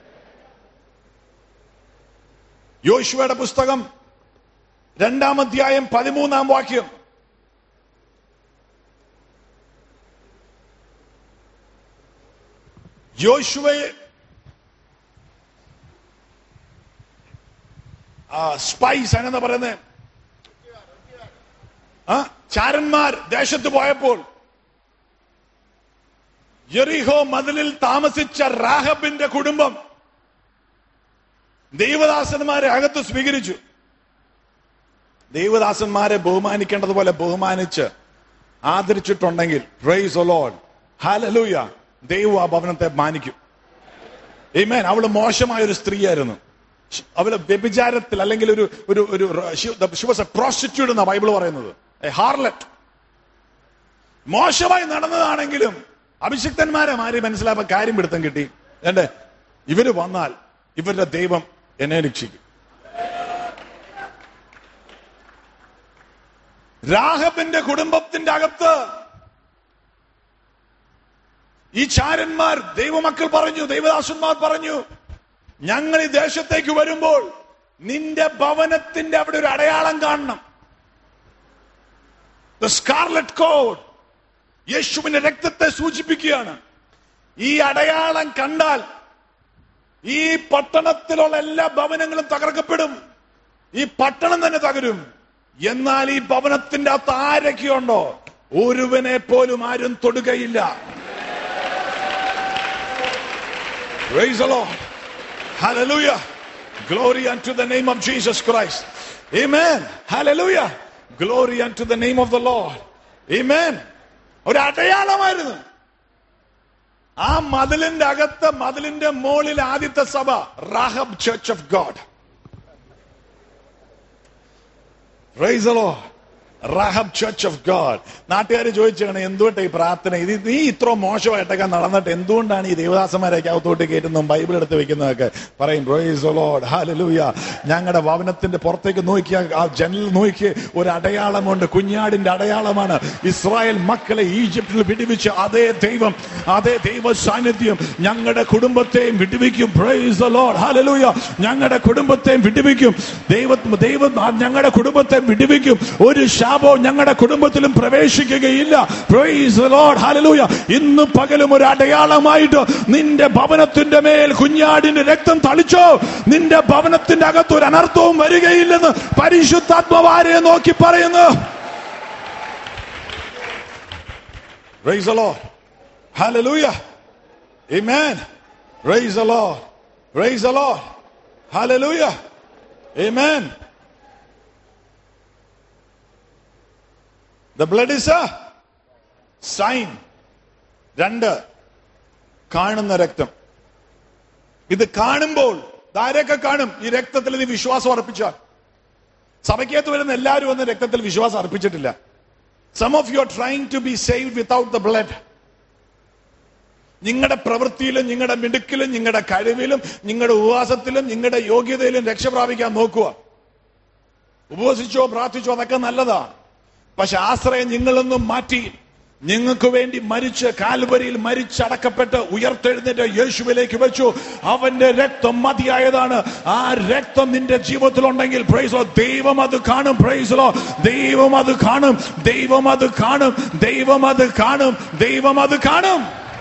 യോശുവയുടെ പുസ്തകം 2-ാം അധ്യായം 13-ാം വാക്യം. യോശുവയെ സ്പൈസ് എന്നെന്താ പറയുന്നത്, ചാരന്മാർ ദേശത്ത് പോയപ്പോൾ യെരിഹോ മതിലിൽ താമസിച്ച റാഹബിന്റെ കുടുംബം ദൈവദാസന്മാരെ അകത്ത് സ്വീകരിച്ചു. ദൈവദാസന്മാരെ ബഹുമാനിക്കേണ്ടതുപോലെ ബഹുമാനിച്ച് ആദരിച്ചിട്ടുണ്ടെങ്കിൽ, പ്രൈസ് ദി ലോർഡ്, ഹല്ലേലൂയ, ദൈവം ആ ഭവനത്തെ മാനിക്കും. ആമേൻ. അവള് മോശമായ ഒരു സ്ത്രീയായിരുന്നു. അവള് വ്യഭിചാരത്തിൽ, അല്ലെങ്കിൽ she was a prostitute എന്നാ ബൈബിൾ പറയുന്നത്, a harlot. മോശമായി നടന്നതാണെങ്കിലും അഭിഷിക്തന്മാരെ മാറി മനസ്സിലാക്കാൻ കാര്യം പിടുത്തം കിട്ടി. ഇവര് വന്നാൽ ഇവരുടെ ദൈവം എന്നെ രക്ഷിക്കും. രാഹബിന്റെ കുടുംബത്തിന്റെ അകത്ത് ഈ ചാരന്മാർ, ദൈവമക്കൾ പറഞ്ഞു, ദൈവദാസന്മാർ പറഞ്ഞു, ഞങ്ങൾ ഈ ദേശത്തേക്ക് വരുമ്പോൾ നിന്റെ ഭവനത്തിന്റെ അവിടെ ഒരു അടയാളം കാണണം. The scarlet cord, യേശുവിന്റെ രക്തത്തെ സൂചിപ്പിക്കുകയാണ്. ഈ അടയാളം കണ്ടാൽ ഈ പട്ടണത്തിലുള്ള എല്ലാ ഭവനങ്ങളും തകർക്കപ്പെടും, ഈ പട്ടണം തന്നെ തകരും. എന്നാൽ ഈ ഭവനത്തിന്റെ അകത്ത് ആരൊക്കെയുണ്ടോ ഒരുവനെ പോലും ആരും തൊടുകയില്ല. Praise the Lord. Hallelujah. Glory unto the name of Jesus Christ. Amen. Hallelujah. Glory unto the name of the Lord. Amen. ഒരു അടയാളമായിരുന്നു. ആ മതിലിന്റെ അകത്ത്, മതിലിന്റെ മുകളിൽ ആദ്യത്തെ സഭ Rahab church of God. Praise the Lord. Rahab church of God. നാട്ടുകാർ ചോദിച്ചാണ്, എന്തുകൊണ്ടാ ഈ പ്രാർത്ഥന, ഇത് നീ ഇത്ര മോശമായിട്ടൊക്കെ നടന്നിട്ട് എന്തുകൊണ്ടാണ് ഈ ദേവദാസന്മാരൊക്കെ അകത്തോട്ട് കയറ്റുന്നതും ബൈബിൾ എടുത്ത് വെക്കുന്നതൊക്കെ പറയും. Praise the Lord. ഹല്ലേലൂയ. ഞങ്ങളുടെ ഭവനത്തിന്റെ പുറത്തേക്ക് നോക്കിയ ആ ജനലിൽ നോക്കി ഒരു അടയാളമുണ്ട്, കുഞ്ഞാടിന്റെ അടയാളമാണ്. ഇസ്രായേൽ മക്കളെ ഈജിപ്തിൽ വിടുവിച്ച് അതേ ദൈവം, അതേ ദൈവ സാന്നിധ്യം ഞങ്ങളുടെ കുടുംബത്തെയും വിടുവിക്കും. Praise the Lord. ഹല്ലേലൂയ. ഞങ്ങളുടെ കുടുംബത്തെയും വിടുവിക്കും. ദൈവം ഞങ്ങളുടെ കുടുംബത്തെ വിടുവിക്കും. ഒരു ശാപവും ഞങ്ങളുടെ കുടുംബത്തിലും പ്രവേശിക്കുകയില്ല. Praise the Lord. ഹല്ലേലൂയ. ഇന്ന് പകലും ഒരു അടയാളമായിട്ട് നിന്റെ ഭവനത്തിന്റെ മേൽ കുഞ്ഞാടിന്റെ രക്തം തളിച്ചോ, നിന്റെ ഭവനത്തിന്റെ അകത്ത് ഒരു അനർത്ഥവും വരികയില്ലെന്ന് പരിശുദ്ധാത്മാവാരെ നോക്കി പറയുന്നു. Praise the Lord. Hallelujah. Amen. Praise the Lord. Praise the Lord. Hallelujah. Amen. The blood is a sign. 2, കാണുന്ന രക്തം. ഇത് കാണുമ്പോൾ ആരൊക്കെ കാണും? ഈ രക്തത്തിൽ നീ വിശ്വാസം അർപ്പിച്ചാൽ. സഭയ്ക്കകത്ത് വരുന്ന എല്ലാവരും ഒന്നും രക്തത്തിൽ വിശ്വാസം അർപ്പിച്ചിട്ടില്ല. Some of you are trying to be saved without the blood. നിങ്ങളുടെ പ്രവൃത്തിയിലും നിങ്ങളുടെ മിടുക്കിലും നിങ്ങളുടെ കഴിവിലും നിങ്ങളുടെ ഉപവാസത്തിലും നിങ്ങളുടെ യോഗ്യതയിലും രക്ഷ പ്രാപിക്കാൻ നോക്കുക. ഉപവസിച്ചോ പ്രാർത്ഥിച്ചോ അതൊക്കെ നല്ലതാണ്. പക്ഷെ ആശ്രയം നിങ്ങളൊന്നും മാറ്റി നിങ്ങൾക്ക് വേണ്ടി മരിച്ച് കാൽവരിയിൽ മരിച്ചടക്കപ്പെട്ട് ഉയർത്തെഴുന്നേറ്റ യേശുവിലേക്ക് വെച്ചു. അവന്റെ രക്തം മതിയായതാണ്. ആ രക്തം നിന്റെ ജീവിതത്തിലുണ്ടെങ്കിൽ പ്രൈസ് ദി ലോർഡ്, ദൈവം അത് കാണും. പ്രൈസ് ദി ലോർഡ്, ദൈവം അത് കാണും, ദൈവം അത് കാണും, ദൈവം അത് കാണും, ദൈവം അത് കാണും.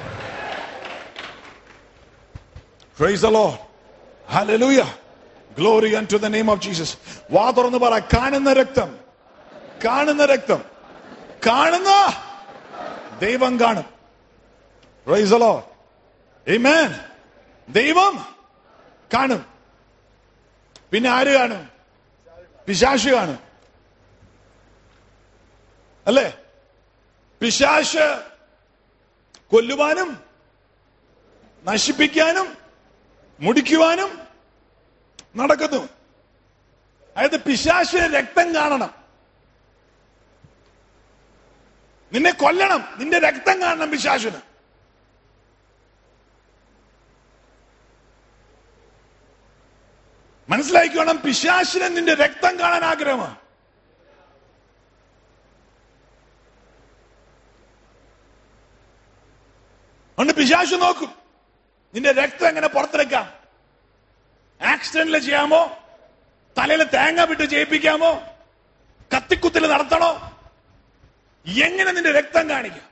Praise the Lord. Hallelujah. Glory unto the name of Jesus. വാ തുറന്ന് പറ, കാണുന്ന രക്തം, കാണുന്ന രക്തം, കാണുന്ന ദൈവം കാണും. Praise the Lord. Amen. ദൈവം കാണും. പിന്നെ ആര് കാണും? പിശാച് കാണും. അല്ലേ? പിശാച് കൊല്ലുവാനും നശിപ്പിക്കാനും മുടിക്കുവാനും നടക്കുന്നു. അതായത് പിശാചിന് രക്തം കാണണം, നിന്നെ കൊല്ലണം, നിന്റെ രക്തം കാണണം പിശാചിന്. മനസ്സിലാക്കിക്കോണം, പിശാചിന് നിന്റെ രക്തം കാണാൻ ആഗ്രഹമാണ്. അതുകൊണ്ട് പിശാച് നോക്കും നിന്റെ രക്തം എങ്ങനെ പുറത്തെടുക്കാം. ആക്സിഡന്റിൽ ചെയ്യാമോ, തലയിൽ തേങ്ങ വിട്ട് ചെയ്യിപ്പിക്കാമോ, കത്തിക്കുത്തിൽ നടത്തണോ, എങ്ങനെ നിന്റെ രക്തം കാണിക്കാം.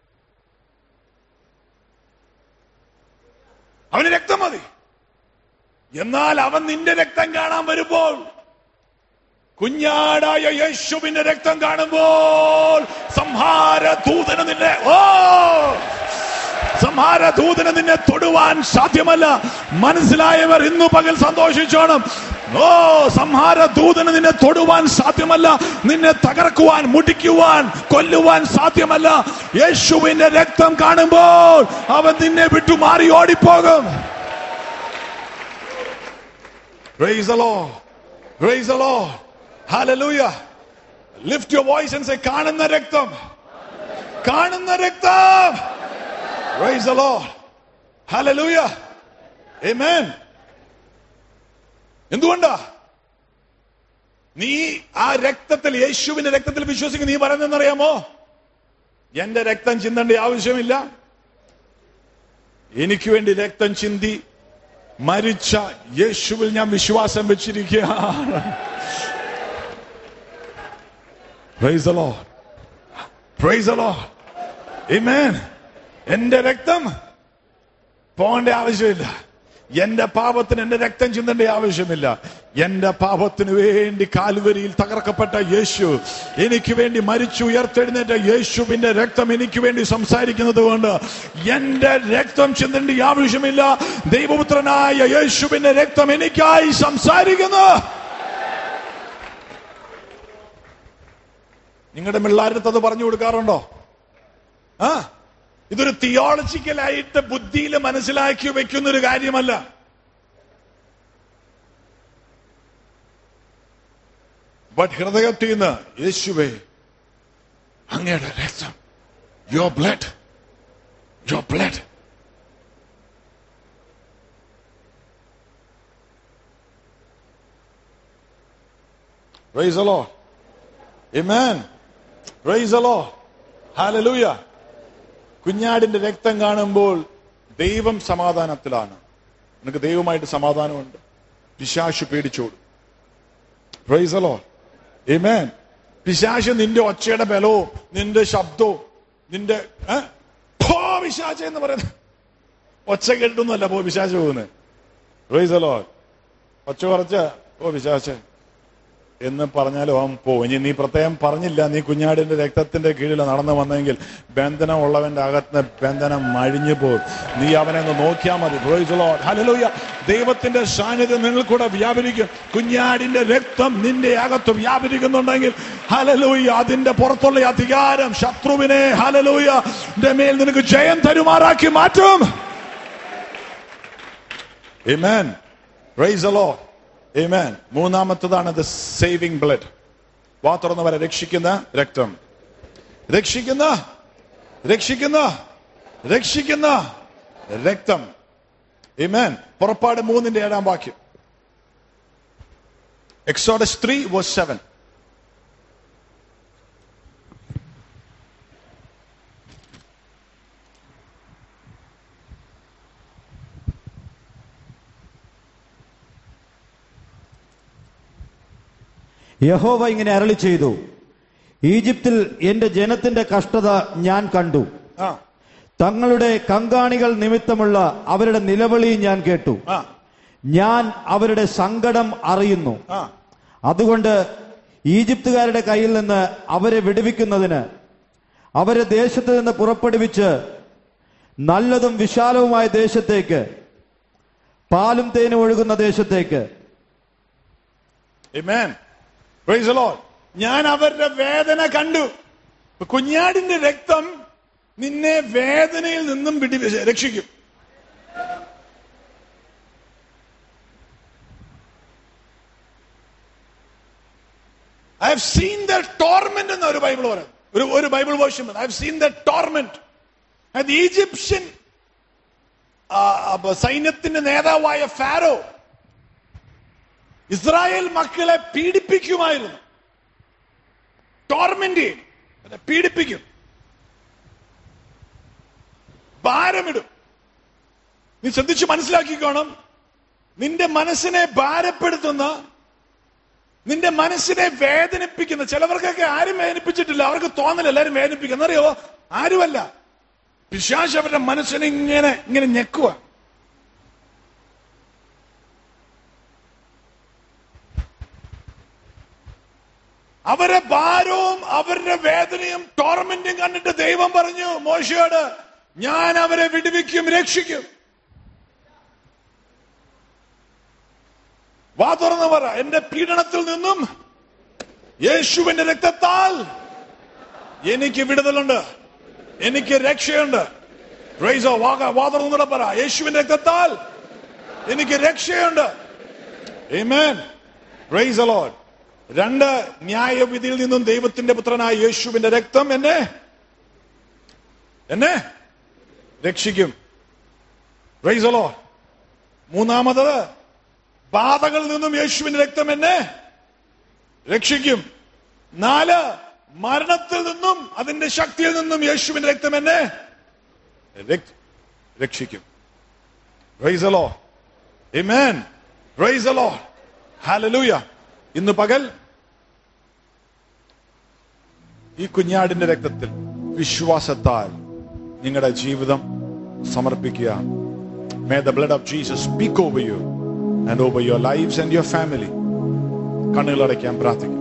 അവന് രക്തം മതി. എന്നാൽ അവൻ നിന്റെ രക്തം കാണാൻ വരുമ്പോൾ, കുഞ്ഞാടായ യേശുവിന്റെ രക്തം കാണുമ്പോൾ സംഹാരദൂതന് നിന്നെ സംഹാരദൂതന് നിന്നെ തൊടുവാൻ സാധ്യമല്ല. മനസ്സിലായവർ ഇന്നു പകൽ സന്തോഷിച്ചോണം. സംഹാരദൂതന് നിന്നെ തൊടുവാൻ സാധ്യമല്ല, നിന്നെ തകർക്കുവാൻ, മുടിക്കുവാൻ, കൊല്ലുവാൻ സാധ്യമല്ല. യേശുവിന്റെ രക്തം കാണുമ്പോൾ അവൻ നിന്നെ വിട്ടു മാറി ഓടിപ്പോകും. Praise the Lord. Praise the Lord. Hallelujah. Lift your voice and say, കാണുന്ന രക്തം, കാണുന്ന രക്തം. Praise the Lord. Hallelujah. Amen. എന്തുകൊണ്ടാ നീ ആ രക്തത്തിൽ, യേശുവിന്റെ രക്തത്തിൽ വിശ്വസിക്കുന്ന നീ പറയുന്നറിയാമോ? എന്റെ രക്തം ചിന്തേണ്ട ആവശ്യമില്ല, എനിക്ക് വേണ്ടി രക്തം ചിന്തി മരിച്ച യേശുവിൽ ഞാൻ വിശ്വാസം വെച്ചിരിക്കുകയാണ്. Praise the Lord. Praise the Lord. Amen. എന്റെ രക്തം പോകേണ്ട ആവശ്യമില്ല, എന്റെ പാപത്തിന് എന്റെ രക്തം ചിന്തേണ്ട ആവശ്യമില്ല. എന്റെ പാപത്തിന് വേണ്ടി കാൽവരിയിൽ തകർക്കപ്പെട്ട യേശു, എനിക്ക് വേണ്ടി മരിച്ചു ഉയർത്തെഴുന്നേറ്റ യേശുവിന്റെ രക്തം എനിക്ക് വേണ്ടി സംസാരിക്കുന്നത് കൊണ്ട് എന്റെ രക്തം ചിന്തേണ്ട ആവശ്യമില്ല. ദൈവപുത്രനായ യേശുവിന്റെ രക്തം എനിക്കായി സംസാരിക്കുന്നു. നിങ്ങളുടെ പിള്ളേരുടെ അത് പറഞ്ഞു കൊടുക്കാറുണ്ടോ? ഇതൊരു തിയോളജിക്കലായിട്ട് ബുദ്ധിയിൽ മനസ്സിലാക്കി വെക്കുന്ന ഒരു കാര്യമല്ല. ബട്ട് ഹൃദയത്തിൽ നിന്ന് യേശുവേ അങ്ങയുടെ രക്തം, your blood, your blood. Praise the Lord. Amen. Praise the Lord. Hallelujah. കുഞ്ഞാടിന്റെ രക്തം കാണുമ്പോൾ ദൈവം സമാധാനത്തിലാണ്. നിനക്ക് ദൈവമായിട്ട് സമാധാനമുണ്ട്. പിശാച് പേടിച്ചോടും. Praise the Lord. Amen. പിശാച് നിന്റെ ഒച്ചയുടെ ബലവും നിന്റെ ശബ്ദവും നിന്റെ പിശാച് എന്ന് പറയുന്നത് ഒച്ച കേട്ടൊന്നുമല്ല പിശാച് പോകുന്നത്. Praise the Lord. ഒച്ച കുറച്ച് പിശാച് എന്ന് പറഞ്ഞാലും അവൻ പോകും. ഇനി നീ പ്രത്യേകം പറഞ്ഞില്ല, നീ കുഞ്ഞാടിന്റെ രക്തത്തിന്റെ കീഴിൽ നടന്നു വന്നെങ്കിൽ ബന്ധനം ഉള്ളവന്റെ അകത്ത് ബന്ധനം മഴിഞ്ഞു പോകും. നീ അവനെ ഒന്ന് നോക്കിയാൽ മതി. Praise the Lord. Hallelujah. ദൈവത്തിന്റെ സാന്നിധ്യം നിങ്ങൾ കൂടെ വ്യാപരിക്കും. കുഞ്ഞാടിന്റെ രക്തം നിന്റെ അകത്ത് വ്യാപരിക്കുന്നുണ്ടെങ്കിൽ ഹല്ലേലൂയ, അതിന്റെ പുറത്തുള്ള അധികാരം ശത്രുവിനെ ഹല്ലേലൂയ മേൽ നിനക്ക് ജയം തരുമാറാക്കി മാറ്റും. Amen. Praise the Lord. Amen. മൂന്നാമത്തതാണ് the saving blood. വാ തുറന്ന് വരെ, രക്ഷിക്കുന്ന രക്തം, രക്ഷിക്കുന്ന രക്ഷിക്കുന്ന രക്ഷിക്കുന്ന രക്തം. Amen. പുറപ്പാട് 3:7 Exodus 3:7. യഹോവ ഇങ്ങനെ അരുളി ചെയ്തു, ഈജിപ്തിൽ എന്റെ ജനത്തിന്റെ കഷ്ടത ഞാൻ കണ്ടു. തങ്ങളുടെ കങ്കാണികൾ നിമിത്തമുള്ള അവരുടെ നിലവിളി ഞാൻ കേട്ടു. ഞാൻ അവരുടെ സങ്കടം അറിയുന്നു. അതുകൊണ്ട് ഈജിപ്തുകാരുടെ കയ്യിൽ നിന്ന് അവരെ വിടുവിക്കുന്നതിന് അവരെ ദേശത്ത് നിന്ന് പുറപ്പെടുവിച്ച് നല്ലതും വിശാലവുമായ ദേശത്തേക്ക്, പാലും തേനും ഒഴുകുന്ന ദേശത്തേക്ക്. Amen. Praise the Lord. ഞാൻ അവരുടെ വേദന കണ്ടു. കുഞ്ഞാടിന്റെ രക്തം നിന്നെ വേദനയിൽ നിന്നും രക്ഷിക്കും. I have seen their torment എന്ന ഒരു ബൈബിൾ പറയും, ഒരു Bible version. I have seen their torment. And the Egyptian സൈന്യത്തിന്റെ നേതാവായ ഫാരോ ഇസ്രായേൽ മക്കളെ പീഡിപ്പിക്കുമായിരുന്നു. ടോർമെന്റ് ചെയ്യും, പീഡിപ്പിക്കും, ഭാരമിടും. നീ ശ്രദ്ധിച്ച് മനസ്സിലാക്കിക്കോണം. നിന്റെ മനസ്സിനെ ഭാരപ്പെടുത്തുന്ന, നിന്റെ മനസ്സിനെ വേദനിപ്പിക്കുന്ന, ചിലവർക്കൊക്കെ ആരും വേദനിപ്പിച്ചിട്ടില്ല, അവർക്ക് തോന്നല എല്ലാരും വേദനിപ്പിക്കും. എന്നറിയോ? ആരുമല്ല, പിശാച് അവരുടെ മനസ്സിനെ ഇങ്ങനെ ഞെക്കുക. അവരെ ഭാരവും അവരുടെ വേദനയും ടോർമെന്റും കണ്ടിട്ട് ദൈവം പറഞ്ഞു മോശയോട്, ഞാൻ അവരെ വിടുവിക്കും, രക്ഷിക്കും. വാ തുറന്ന് പറ, എന്റെ പീഡനത്തിൽ നിന്നും യേശുവിന്റെ രക്തത്താൽ എനിക്ക് വിടുതലുണ്ട്, എനിക്ക് രക്ഷയുണ്ട്. വാ തുറന്നുകൂടെ പറ, യേശുവിന്റെ രക്തത്താൽ എനിക്ക് രക്ഷയുണ്ട്. ആമേൻ. Praise the Lord. 2, ന്യായവിധിയിൽ നിന്നും ദൈവത്തിന്റെ പുത്രനായ യേശുവിന്റെ രക്തം എന്നെ രക്ഷിക്കും. Praise the Lord. 3, ബാധകളിൽ നിന്നും യേശുവിന്റെ രക്തം എന്നെ രക്ഷിക്കും. 4, മരണത്തിൽ നിന്നും അതിന്റെ ശക്തിയിൽ നിന്നും യേശുവിന്റെ രക്തം എന്നെ രക്ഷിക്കും. Praise the Lord. Amen. Praise the Lord. Hallelujah. ഇന്ന് പകൽ ഈ കുഞ്ഞാടിന്റെ രക്തത്തിൽ വിശ്വാസത്താൽ നിങ്ങളുടെ ജീവിതം സമർപ്പിക്കുക. May the blood of Jesus speak over you and over your lives and your family. കണ്ണുകളടയ്ക്കാൻ പ്രാർത്ഥിക്കും.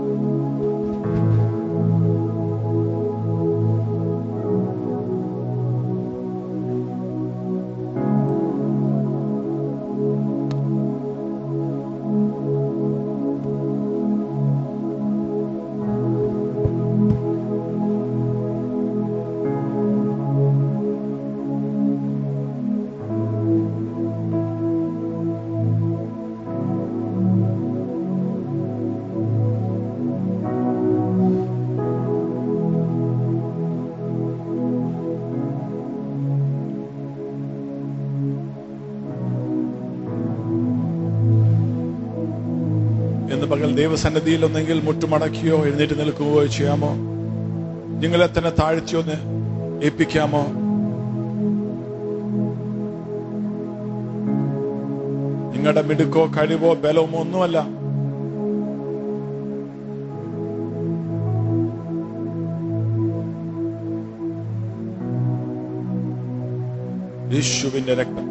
ഇന്ന് പകൽ ദൈവസന്നിധിയിൽ ഒന്നെങ്കിൽ മുട്ടുമടക്കിയോ എഴുന്നേറ്റ് നിൽക്കുകയോ ചെയ്യാമോ? നിങ്ങളെ തന്നെ താഴ്ത്തിയൊന്ന് ഏൽപ്പിക്കാമോ? നിങ്ങളുടെ മിടുക്കോ കഴിവോ ബലമോ ഒന്നുമല്ല. യേശുവിന്റെ രക്തം.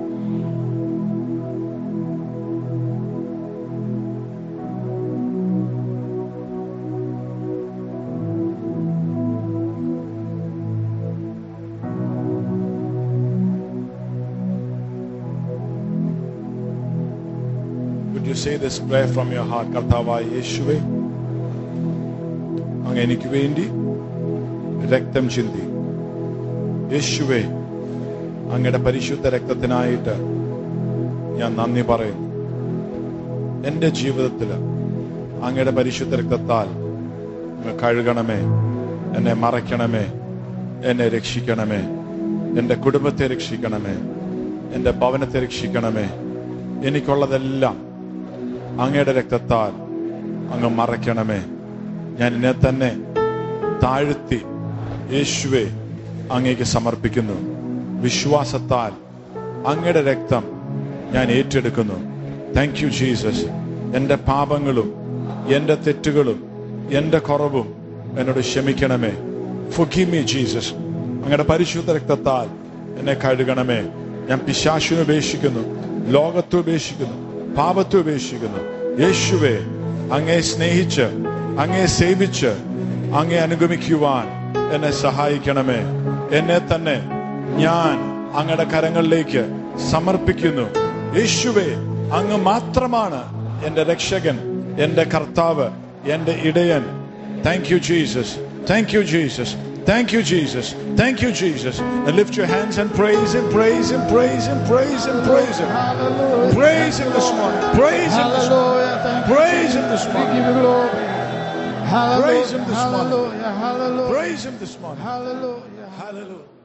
You say this prayer from your heart. കർത്താവായ യേശുവേ, അങ്ങ് എനിക്ക് വേണ്ടി രക്തം ചിന്തി. യേശുവേ, അങ്ങയുടെ പരിശുദ്ധ രക്തത്തിനായിട്ട് ഞാൻ നന്ദി പറയുന്നു. എന്റെ ജീവിതത്തിൽ അങ്ങയുടെ പരിശുദ്ധ രക്തത്താൽ അങ്ങ് കഴുകണമേ, എന്നെ മറയ്ക്കണമേ, എന്നെ രക്ഷിക്കണമേ, എന്റെ കുടുംബത്തെ രക്ഷിക്കണമേ, എന്റെ ഭവനത്തെ രക്ഷിക്കണമേ. എനിക്കുള്ളതെല്ലാം അങ്ങയുടെ രക്തത്താൽ അങ്ങ് മറയ്ക്കണമേ. ഞാൻ എന്നെ തന്നെ താഴ്ത്തി യേശുവേ അങ്ങേക്ക് സമർപ്പിക്കുന്നു. വിശ്വാസത്താൽ അങ്ങയുടെ രക്തം ഞാൻ ഏറ്റെടുക്കുന്നു. Thank you Jesus. എന്റെ പാപങ്ങളും എന്റെ തെറ്റുകളും എന്റെ കുറവും എന്നോട് ക്ഷമിക്കണമേ. Forgive me, Jesus. അങ്ങയുടെ പരിശുദ്ധ രക്തത്താൽ എന്നെ കഴുകണമേ. ഞാൻ പിശാചിനെ ഉപേക്ഷിക്കുന്നു, ലോകത്തെ ഉപേക്ഷിക്കുന്നു, പാപത്തെ ഉപേക്ഷിക്കുന്നു. യേശുവേ, അങ്ങയെ സ്നേഹിച്ച്, അങ്ങയെ സേവിച്ച്, അങ്ങയെ അനുഗമിക്കുവാൻ എന്നെ സഹായിക്കണമേ. എന്നെ തന്നെ ഞാൻ അങ്ങയുടെ കരങ്ങളിലേക്ക് സമർപ്പിക്കുന്നു. യേശുവേ, അങ്ങ് മാത്രമാണ് എന്റെ രക്ഷകൻ, എന്റെ കർത്താവ്, എന്റെ ഇടയൻ. Thank you, Jesus. Thank you, Jesus. Thank you, Jesus. Thank you, Jesus. And lift your hands and praise Him, praise Him, praise Him, praise Him, praise Him. Hallelujah. Praise Him this morning. Praise Him this morning. Praise Him this morning. We give you glory. Hallelujah. Praise Him this morning. Hallelujah. Hallelujah. Praise Him this morning. Hallelujah. Hallelujah.